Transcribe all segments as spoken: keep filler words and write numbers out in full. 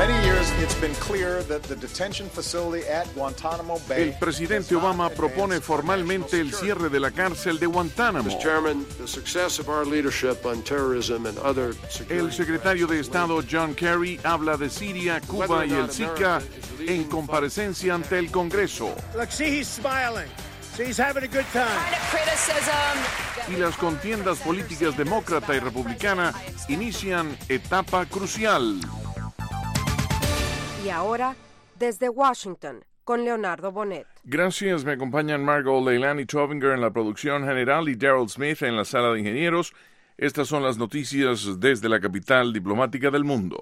El presidente Obama propone formalmente el cierre de la cárcel de Guantánamo. El secretario de Estado John Kerry habla de Siria, Cuba y el Zika en comparecencia ante el Congreso. Y las contiendas políticas demócrata y republicana inician etapa crucial. Y ahora, desde Washington, con Leonardo Bonet. Gracias, me acompañan Margot Leilani Trovinger en la producción general y Daryl Smith en la sala de ingenieros. Estas son las noticias desde la capital diplomática del mundo.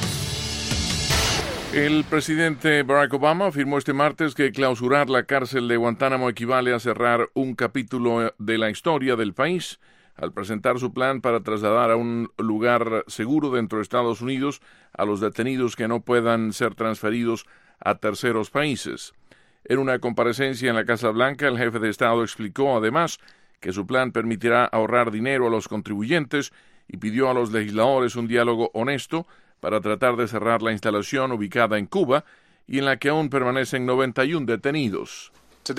El presidente Barack Obama afirmó este martes que clausurar la cárcel de Guantánamo equivale a cerrar un capítulo de la historia del país, al presentar su plan para trasladar a un lugar seguro dentro de Estados Unidos a los detenidos que no puedan ser transferidos a terceros países. En una comparecencia en la Casa Blanca, el jefe de Estado explicó además que su plan permitirá ahorrar dinero a los contribuyentes y pidió a los legisladores un diálogo honesto para tratar de cerrar la instalación ubicada en Cuba y en la que aún permanecen noventa y uno detenidos.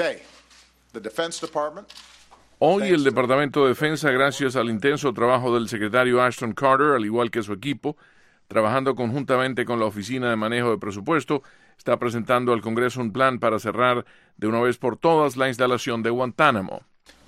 Hoy el Departamento de Defensa, gracias al intenso trabajo del secretario Ashton Carter, al igual que su equipo, trabajando conjuntamente con la Oficina de Manejo de Presupuesto, está presentando al Congreso un plan para cerrar de una vez por todas la instalación de Guantánamo.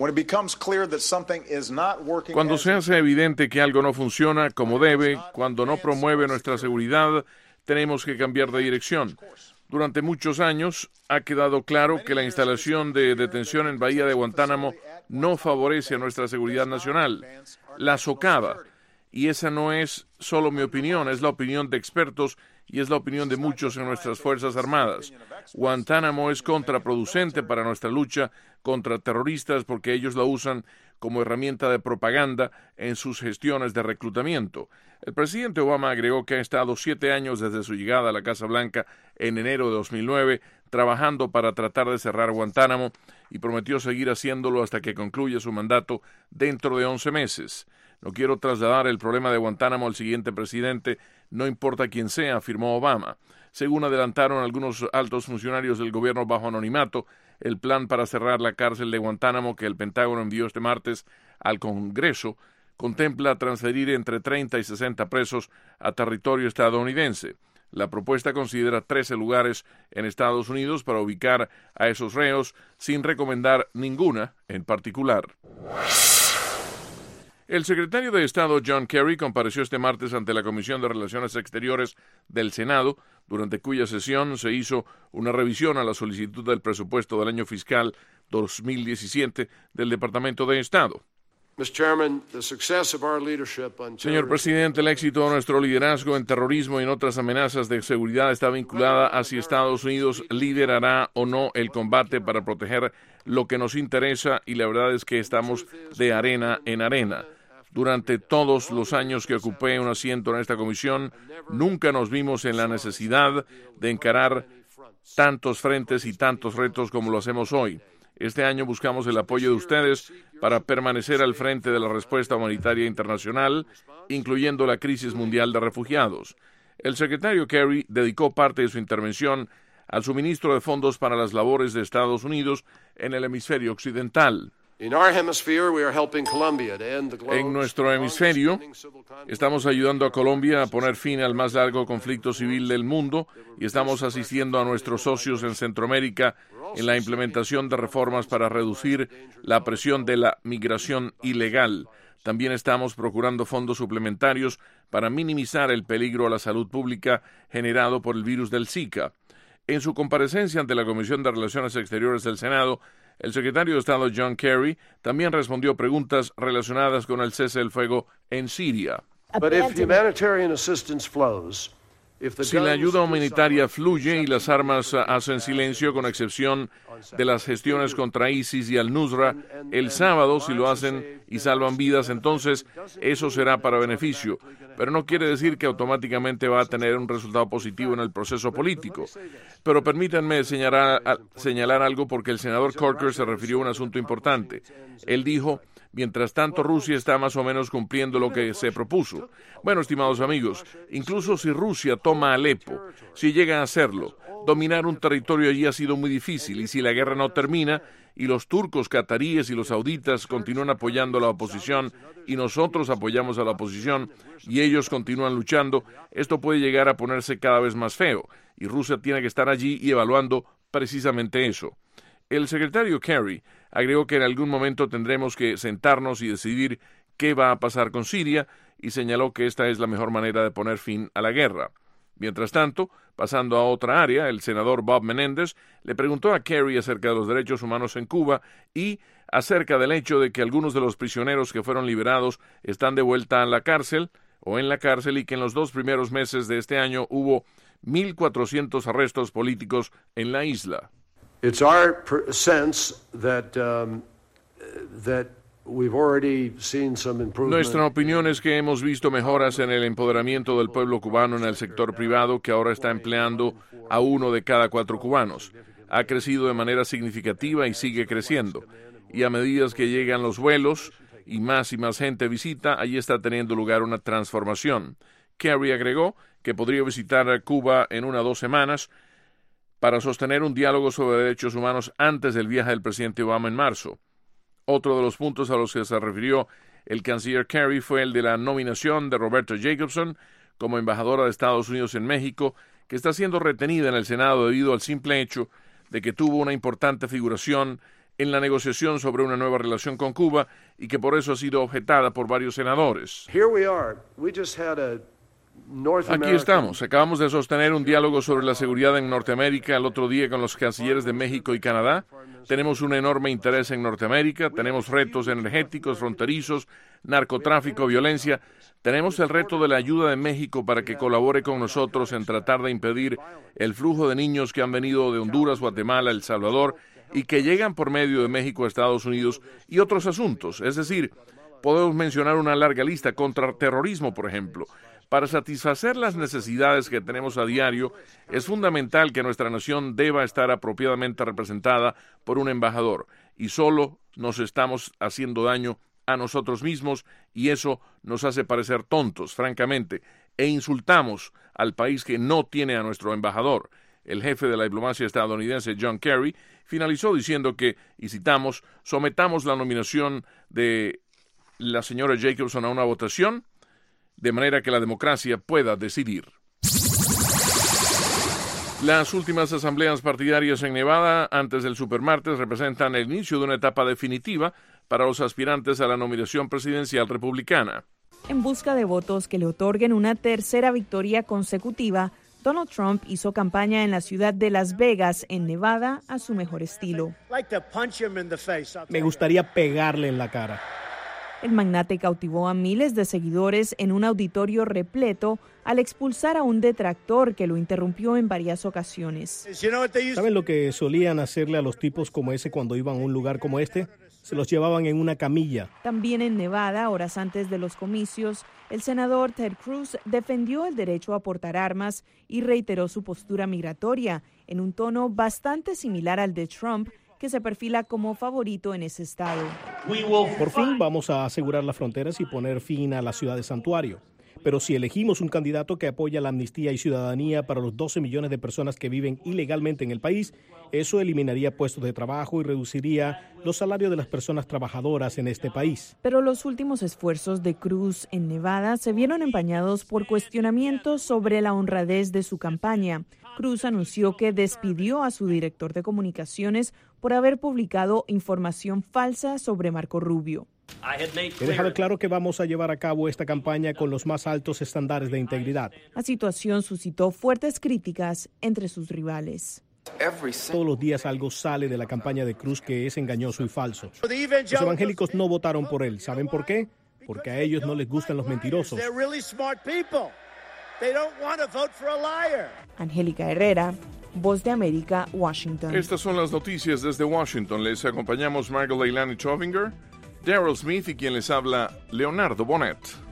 Cuando se hace evidente que algo no funciona como debe, cuando no promueve nuestra seguridad, tenemos que cambiar de dirección. Durante muchos años ha quedado claro que la instalación de detención en Bahía de Guantánamo no favorece a nuestra seguridad nacional, la socava. Y esa no es solo mi opinión, es la opinión de expertos y es la opinión de muchos en nuestras Fuerzas Armadas. Guantánamo es contraproducente para nuestra lucha contra terroristas porque ellos la usan como herramienta de propaganda en sus gestiones de reclutamiento. El presidente Obama agregó que ha estado siete años desde su llegada a la Casa Blanca en enero de dos mil nueve trabajando para tratar de cerrar Guantánamo y prometió seguir haciéndolo hasta que concluya su mandato dentro de once meses. No quiero trasladar el problema de Guantánamo al siguiente presidente, no importa quién sea, afirmó Obama. Según adelantaron algunos altos funcionarios del gobierno bajo anonimato, el plan para cerrar la cárcel de Guantánamo que el Pentágono envió este martes al Congreso contempla transferir entre treinta y sesenta presos a territorio estadounidense. La propuesta considera trece lugares en Estados Unidos para ubicar a esos reos sin recomendar ninguna en particular. El secretario de Estado John Kerry compareció este martes ante la Comisión de Relaciones Exteriores del Senado, durante cuya sesión se hizo una revisión a la solicitud del presupuesto del año fiscal dos mil diecisiete del Departamento de Estado. Señor presidente, el éxito de nuestro liderazgo en terrorismo y en otras amenazas de seguridad está vinculada a si Estados Unidos liderará o no el combate para proteger lo que nos interesa, y la verdad es que estamos de arena en arena. Durante todos los años que ocupé un asiento en esta comisión, nunca nos vimos en la necesidad de encarar tantos frentes y tantos retos como lo hacemos hoy. Este año buscamos el apoyo de ustedes para permanecer al frente de la respuesta humanitaria internacional, incluyendo la crisis mundial de refugiados. El secretario Kerry dedicó parte de su intervención al suministro de fondos para las labores de Estados Unidos en el hemisferio occidental. En nuestro hemisferio, estamos ayudando a Colombia a poner fin al más largo conflicto civil del mundo y estamos asistiendo a nuestros socios en Centroamérica en la implementación de reformas para reducir la presión de la migración ilegal. También estamos procurando fondos suplementarios para minimizar el peligro a la salud pública generado por el virus del Zika. En su comparecencia ante la Comisión de Relaciones Exteriores del Senado, el secretario de Estado John Kerry también respondió preguntas relacionadas con el cese del fuego en Siria. Si la ayuda humanitaria fluye y las armas hacen silencio, con excepción de las gestiones contra ISIS y al-Nusra, el sábado, si lo hacen y salvan vidas, entonces eso será para beneficio. Pero no quiere decir que automáticamente va a tener un resultado positivo en el proceso político. Pero permítanme señalar, señalar algo, porque el senador Corker se refirió a un asunto importante. Él dijo: Mientras tanto, Rusia está más o menos cumpliendo lo que se propuso. Bueno, estimados amigos, incluso si Rusia toma Alepo, si llega a hacerlo, dominar un territorio allí ha sido muy difícil, y si la guerra no termina, y los turcos, cataríes y los sauditas continúan apoyando a la oposición, y nosotros apoyamos a la oposición, y ellos continúan luchando, esto puede llegar a ponerse cada vez más feo, y Rusia tiene que estar allí y evaluando precisamente eso. El secretario Kerry agregó que en algún momento tendremos que sentarnos y decidir qué va a pasar con Siria, y señaló que esta es la mejor manera de poner fin a la guerra. Mientras tanto, pasando a otra área, el senador Bob Menéndez le preguntó a Kerry acerca de los derechos humanos en Cuba y acerca del hecho de que algunos de los prisioneros que fueron liberados están de vuelta a la cárcel o en la cárcel y que en los dos primeros meses de este año hubo mil cuatrocientos arrestos políticos en la isla. It's our sense that um, that we've already seen some improvement. Nuestra opinión es que hemos visto mejoras en el empoderamiento del pueblo cubano en el sector privado, que ahora está empleando a uno de cada cuatro cubanos. Ha crecido de manera significativa y sigue creciendo. Y a medida que llegan los vuelos y más y más gente visita, allí está teniendo lugar una transformación. Kerry agregó que podría visitar a Cuba en una o dos semanas para sostener un diálogo sobre derechos humanos antes del viaje del presidente Obama en marzo. Otro de los puntos a los que se refirió el canciller Kerry fue el de la nominación de Roberta Jacobson como embajadora de Estados Unidos en México, que está siendo retenida en el Senado debido al simple hecho de que tuvo una importante figuración en la negociación sobre una nueva relación con Cuba y que por eso ha sido objetada por varios senadores. Here we are. We just had a North Aquí American... estamos. Acabamos de sostener un diálogo sobre la seguridad en Norteamérica el otro día con los cancilleres de México y Canadá. Tenemos un enorme interés en Norteamérica, tenemos retos energéticos, fronterizos, narcotráfico, violencia. Tenemos el reto de la ayuda de México para que colabore con nosotros en tratar de impedir el flujo de niños que han venido de Honduras, Guatemala, El Salvador y que llegan por medio de México a Estados Unidos y otros asuntos. Es decir, podemos mencionar una larga lista contra terrorismo, por ejemplo. Para satisfacer las necesidades que tenemos a diario, es fundamental que nuestra nación deba estar apropiadamente representada por un embajador, y solo nos estamos haciendo daño a nosotros mismos, y eso nos hace parecer tontos, francamente, e insultamos al país que no tiene a nuestro embajador. El jefe de la diplomacia estadounidense, John Kerry, finalizó diciendo que, y citamos, sometamos la nominación de la señora Jacobson a una votación, de manera que la democracia pueda decidir. Las últimas asambleas partidarias en Nevada, antes del supermartes, representan el inicio de una etapa definitiva para los aspirantes a la nominación presidencial republicana. En busca de votos que le otorguen una tercera victoria consecutiva, Donald Trump hizo campaña en la ciudad de Las Vegas, en Nevada, a su mejor estilo. Me gustaría pegarle en la cara. El magnate cautivó a miles de seguidores en un auditorio repleto al expulsar a un detractor que lo interrumpió en varias ocasiones. ¿Saben lo que solían hacerle a los tipos como ese cuando iban a un lugar como este? Se los llevaban en una camilla. También en Nevada, horas antes de los comicios, el senador Ted Cruz defendió el derecho a portar armas y reiteró su postura migratoria en un tono bastante similar al de Trump, que se perfila como favorito en ese estado. Por fin vamos a asegurar las fronteras y poner fin a la ciudad de santuario. Pero si elegimos un candidato que apoya la amnistía y ciudadanía para los doce millones de personas que viven ilegalmente en el país, eso eliminaría puestos de trabajo y reduciría los salarios de las personas trabajadoras en este país. Pero los últimos esfuerzos de Cruz en Nevada se vieron empañados por cuestionamientos sobre la honradez de su campaña. Cruz anunció que despidió a su director de comunicaciones por haber publicado información falsa sobre Marco Rubio. He dejado claro que vamos a llevar a cabo esta campaña con los más altos estándares de integridad. La situación suscitó fuertes críticas entre sus rivales. Todos los días algo sale de la campaña de Cruz que es engañoso y falso. Los evangélicos no votaron por él. ¿Saben por qué? Porque a ellos no les gustan los mentirosos. Angélica Herrera, Voz de América, Washington. Estas son las noticias desde Washington. Les acompañamos Margot Leilani Chovinger, Daryl Smith y quien les habla, Leonardo Bonet.